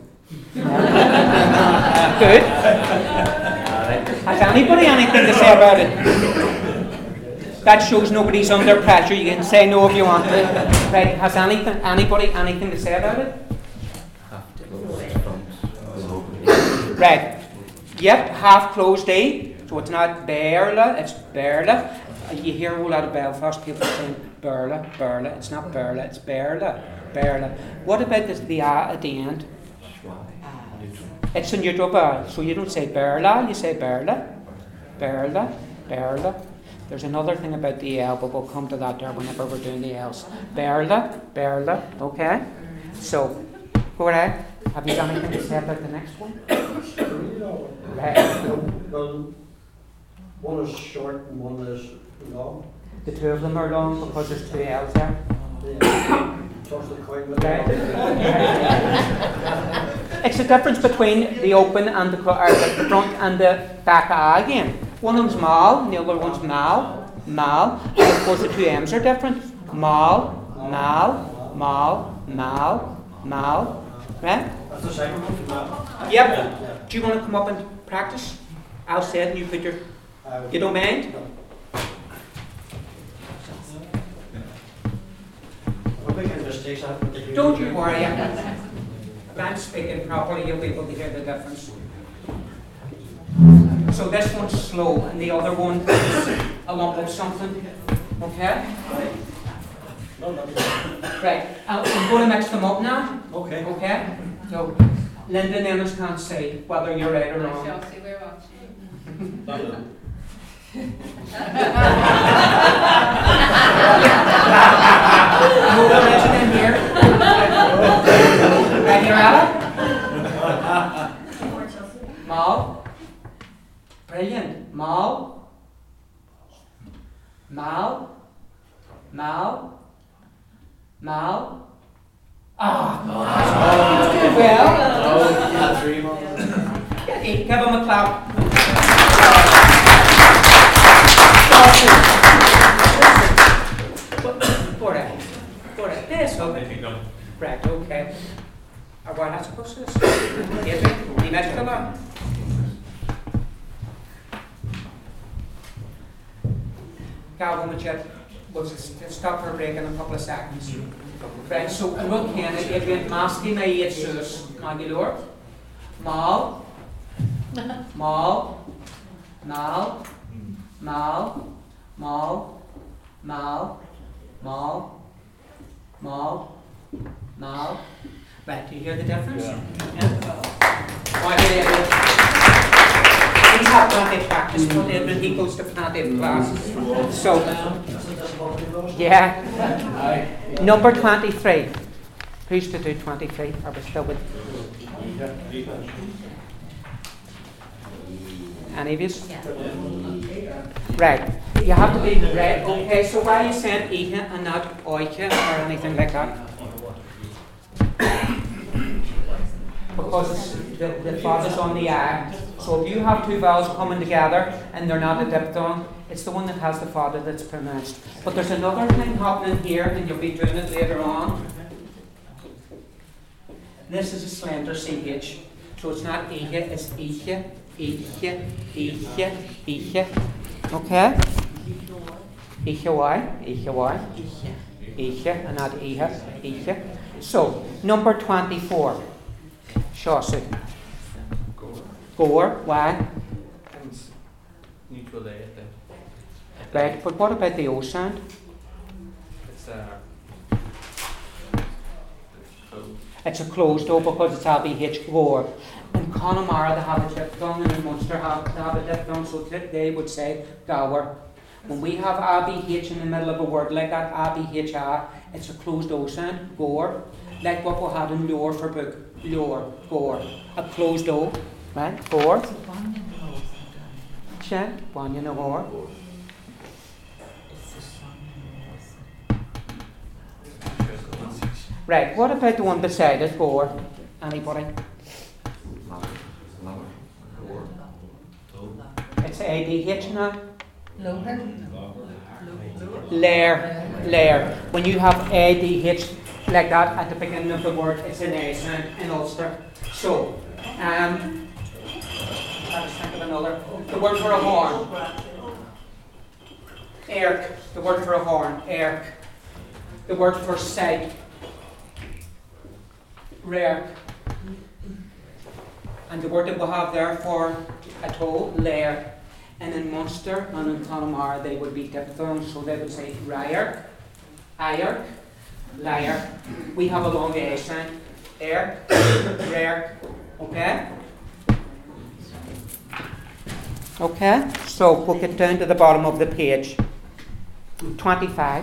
Good. Has anybody anything to say about it? That shows nobody's under pressure. You can say no if you want to. Right? Has anything, anybody anything to say about it? Half closed front, is open. Right. Yep, half closed E. So it's not Berla, it's Berla. You hear a whole lot of Belfast people saying Berla, Berla. It's not Berla, it's Berla, Berla. What about this, the A at the end? It's a neutral vowel, so you don't say Berla, you say Berla, Berla, Berla. There's another thing about the L, but we'll come to that there whenever we're doing the L's. Berla, Berla, okay? So, go ahead. Have you got anything to say about the next one? Right. Well, one is short and one is long. The two of them are long because there's two L's there. Toss the coin with Right. it. It's the difference between the open and the, cl- or the front and the back A again. One of them's mal, and the other one's mal, mal. And of course the two M's are different. Mal, mal, mal, mal, mal. Right? That's the second one. Yeah. Yep. Do you want to come up and practice? I'll say it and you put your... Uh, You don't mind? I'm making mistakes. I haven't taken- Don't you worry. If I'm speaking properly, you'll be able to hear the difference. So this one's slow, and the other one is a lump of something. Okay? No, no. Right. Uh, I'm going to mix them up now. Okay. Okay? So, Linda and Ennis can't say whether you're right or wrong. Chelsea, we're watching. No, no. No religion in here. Right here, Ella? Mal. Brilliant. Mal. Mal. Mal. Mal. Ah. Oh, doing well. Oh, yeah, three more. Hey, give him a clap. For it. For it. This, I okay. think I'm Right, okay. Or what I suppose this? Adrian, you mentioned a lot. Calvin, would you, we'll just stop for a break in a couple of seconds. Right, so look here, Adrian, masking my eight sus, Magilor. Mal. Mal. Mal. Mal. Mal. Mal. Mal. Mal. Mal. Right, do you hear the difference? Yeah. Why did Edwin? He's had plenty of practice, but Edwin, he goes to plenty of classes. So, yeah. Number twenty-three. Who's to do twenty-three? Are we still with? Any of you? Yeah. Right. You have to be right. Okay, so why are you saying Ihe and not Oike or anything like that? Because the, the father's on the I. So if you have two vowels coming together and they're not a diphthong, it's the one that has the father that's pronounced. But there's another thing happening here, and you'll be doing it later on. This is a slender C H. So it's not Ihe, it's Ihe, Ihe, Ihe, Ihe. Okay? Ihe Y, Ihe Y, Ihe, and not Ihe, Ihe. So, number twenty-four. Shawsy. Gore, why? Neutral A at the Right, but what about the O sound? It's uh closed. It's a closed O because it's A B H Gore. In Connemara they have a diphthong, and in Munster have, they have a diphthong, so they would say Gower. When we have A B H in the middle of a word like that, A B H A, it's a closed O sound, Gore. Like what we had in Lure for book, Lure, Gore. A closed O, right? Gore. Check, one in a Gore. Right, what about the one beside it, Gore? Anybody? It's A D H now. Lower. Lair, lair. When you have A D H like that at the beginning of the word, it's an A sound in Ulster. So, um, I was thinking of another. The word for a horn. Erk. The word for a horn. Erk. The word for sight. Rare. And the word that we have there for a toe, lair. And in Munster and in Connemara they would be diphthongs, so they would say Ryerk, Ierk, Liar. We have a long A sound. Air, rare. Okay? Okay? So we'll get down to the bottom of the page. twenty-five.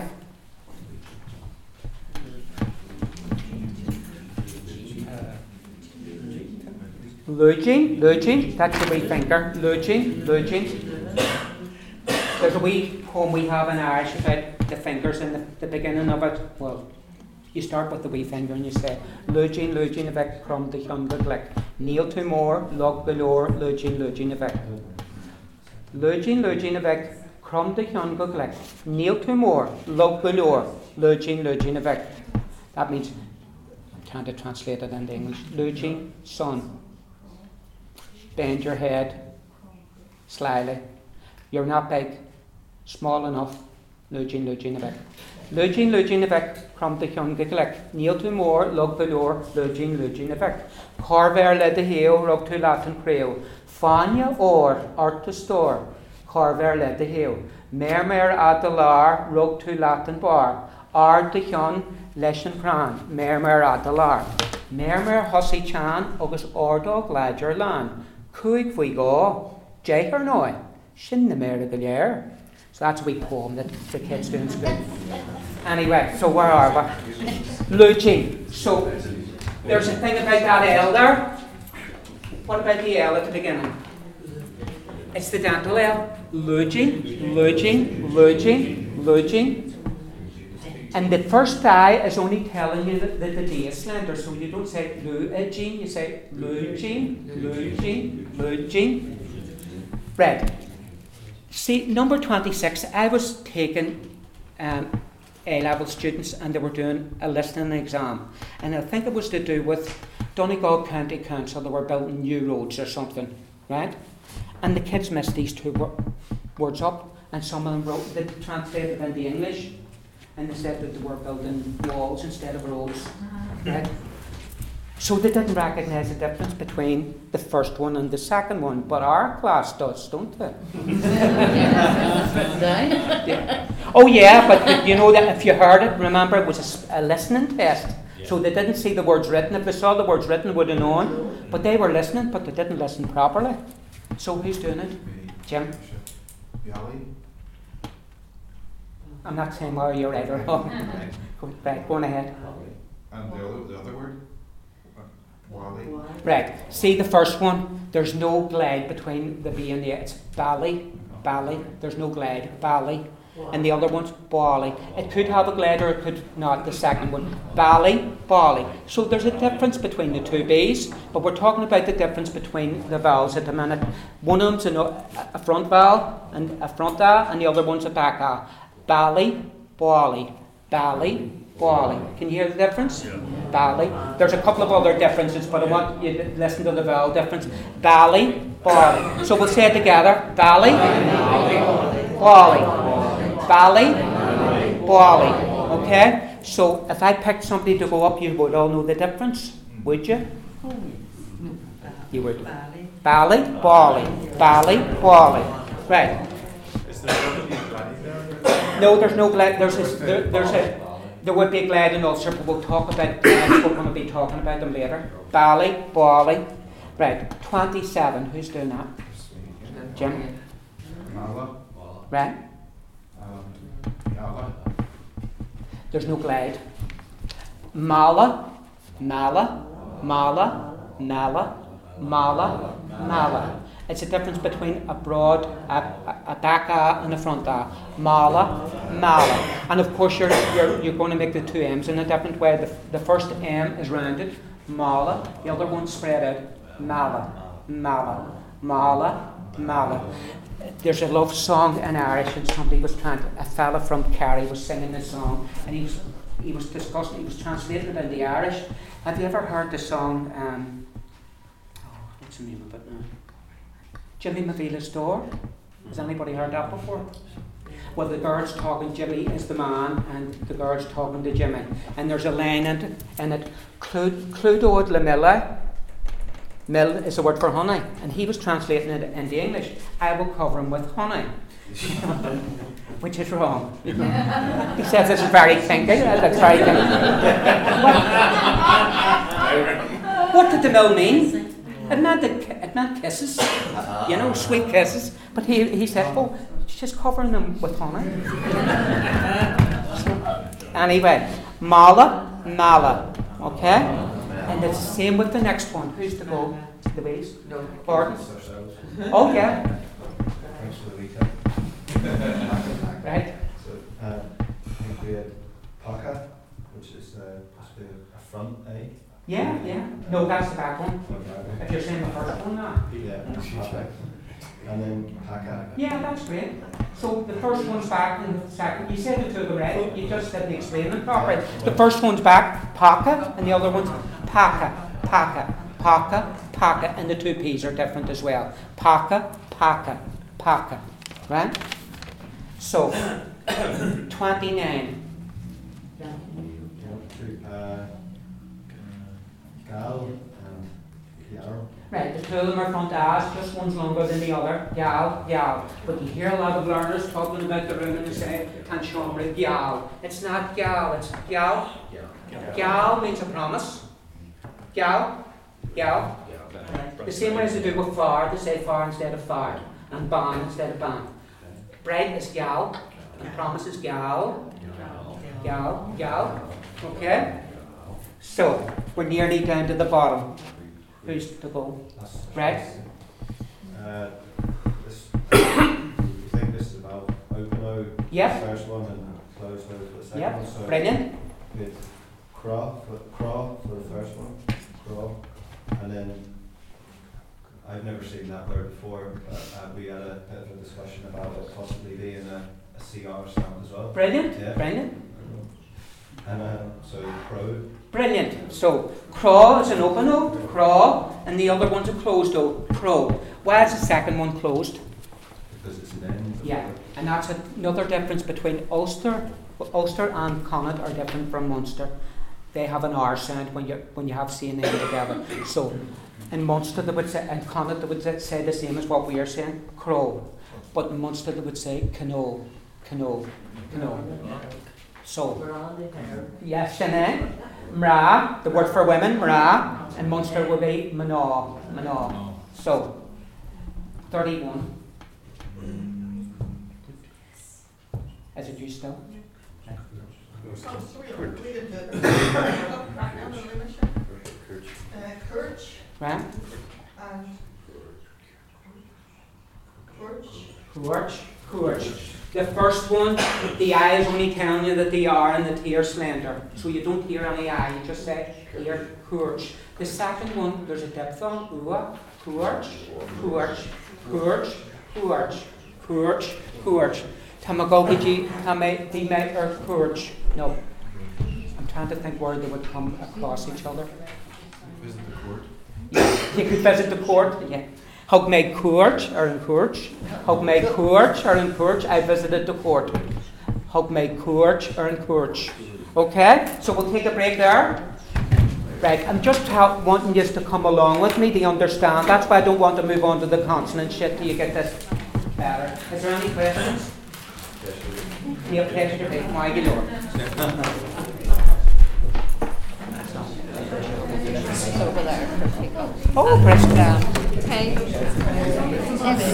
Luging, luging, that's a wee finger. Luging, luging. There's a wee poem we have in Irish about the fingers in the, the beginning of it. Well, you start with the wee finger and you say, Luging, luging, avek from the younger glick. Kneel to more, log below, luging, luging, avek. Luging, luging, avek from the younger glick. Kneel to more, log below, luging, luging, avek. That means, I'm trying to translate it into English. Luging, son. Bend your head slyly. You're not big, small enough. Luging, luging, avek. Luging, luging, avek, from the young glick. Kneel to more, lug below, luging, luging, avek. Carver led the heel, rug to Latin creole. Fania or art to store, Carver led the hill. Mermer Adalar rug to Latin bar, Ard the Hyun Leshen Pran, Mermer Adalar. Mermer Hussy Chan, August Ordog Ladger Lan, Kuig Vigo, Jaker Noy, Shin the Mer of the Lair. So that's a wee poem that the kids do in school. Anyway, so where are we? Luigi. So there's a thing about that L there. What about the L at the beginning? It's the dental L. Luigi, Luigi, Luigi, Luigi. And the first I is only telling you that, that the D is slender, so you don't say Luigi, you say Luigi, Luigi, Luigi. Right. See, number twenty-six, I was taking um, A-level students and they were doing a listening exam. And I think it was to do with Donegal County Council, they were building new roads or something, right? And the kids missed these two wo- words up, and some of them wrote, they translated into English, and they said that they were building walls instead of roads, right? So they didn't recognise the difference between the first one and the second one, but our class does, don't they? Yeah. Oh yeah, but, but you know that if you heard it, remember it was a, s- a listening test. So they didn't see the words written. If they saw the words written, they would have known. But they were listening, but they didn't listen properly. So who's doing it? Jim? I'm not saying whether you're right or wrong. Go- Right, go on ahead. And the other, the other word? Wally. Right, see the first one, there's no glide between the B and the A. It's Bally, Bally, there's no glide, Bally. And the other one's Bally. It could have a glide or it could not, the second one. Bally, Bally. So there's a difference between the two B's, but we're talking about the difference between the vowels at the minute. One of them's a, no- a front vowel and a front A, and the other one's a back A. Bally, Bally, Bally, Bally. Can you hear the difference? Yeah. Bally. There's a couple of other differences, but I want you to listen to the vowel difference. Bally, Bally. So we'll say it together. Bally, Bally. Bally, Bally. Okay? So if I picked somebody to go up, you would all know the difference, would you? You would. Bally, Bally. Bally, Bally. Right. Is there going to be a glide there? No, there's no glide. There's a, there, there's a, there would be a glide and ulcer, but we'll talk about glides. We're going to be talking about them later. Bally, Bally. Right. twenty-seven. Who's doing that? Jim? Mala. Right. Um, Gala. There's no glide. Mala, Mala, Mala, Nala, Mala, Mala. It's a difference between a broad, a, a, a back A and a front A. Mala, Mala. And of course you're, you're, you're going to make the two M's in a different way. The, the first M is rounded, Mala. The other one's spread out, Mala, Mala, Mala, Mala. There's a love song in Irish, and somebody was trying to, a fella from Kerry was singing this song, and he was he was discussing, he was translating it into Irish. Have you ever heard the song, um, oh, what's the name of it now? Jimmy Mavila's Door? Has anybody heard that before? Well, the girl's talking, Jimmy is the man, and the girl's talking to Jimmy. And there's a line in it, in it, Cludo le Mille. Mill is a word for honey, and he was translating it into English. I will cover him with honey, which is wrong. He says this is very kinky. That's very kinky. What, what did the mill mean? It meant, it meant kisses, you know, sweet kisses. But he, he said, oh, just covering them with honey. So, anyway, Mala, Mala, okay? And it's the same with the next one. Who's to go? Louise? No. Gordon? Oh, yeah. Thanks for the recap. Right. So, uh, I think we had Paka, which is uh, possibly a front A. Yeah, yeah. No, that's the back one. If you're saying the first one now. Yeah, perfect. And then Paka. Yeah, that's great. So the first one's back and the second. You said it to the right, you just didn't explain it properly. The first one's back, Paka, and the other one's Paka, Paka, Paka, Paka, and the two P's are different as well. Paka, Paka, Paka. Right? So, twenty-nine. Uh, Gal and Gal. Right, the two of them are front A's, just one's longer than the other. Gal, gal. But you hear a lot of learners talking about the room and they say, "Can Sean gal?" It's not gal, it's gal. Gal means a promise. Gal, gal. The same way as they do with far, they say far instead of far, and ban instead of ban. Bride is gal, and promise is gal. Gal, gal. Okay? So, we're nearly down to the bottom. Who's to go? Brad? Uh, this, you think this is about open O Yep. for the first one and closed O for the second Yep. one? So Brilliant. with craw for, craw for the first one, craw, and then I've never seen that word before, but uh, we had a bit of a discussion about it possibly being a, a C R stamp as well. Brilliant. Yeah. Brilliant. And uh, so crow. Brilliant. So, craw is an open O, craw, and the other one's a closed O, crow. Why is the second one closed? Because it's an end. Yeah, and that's another difference between Ulster, Ulster and Connacht are different from Munster. They have an R sound when you when you have C and N together. So, in Munster they would say, and Connacht they would say the same as what we are saying, crow. But in Munster they would say canoe, canoe, canoe. So, We're on the hair. yes, Shanae, mra, the word for women, mra, and Munster would be manaw, manaw. So, thirty-one. Is it you still? So sweet, we did the, back down the limit. Uh, Kirch Right? and Kirch. Courage, courage. The first one, the I is only telling you that the R and the T are slender. So you don't hear any I, you just say here, courage. The second one, there's a diphthong, ua, courage, courage, courage, courage, courage, courage. Tamagogiji, tame, dime, or courage. No. I'm trying to think where they would come across each other. Visit the court. Yeah, you could visit the court, yeah. Hug me courage or encourage. Hug me courage or encourage. I visited the court. Hug me courage or encourage. Okay, so we'll take a break there. Right, I'm just help, wanting you to come along with me to understand. That's why I don't want to move on to the consonant shit till you get this better. Is there any questions? Yeah, pleasure. My Lord. Over there. Oh, press down. Okay.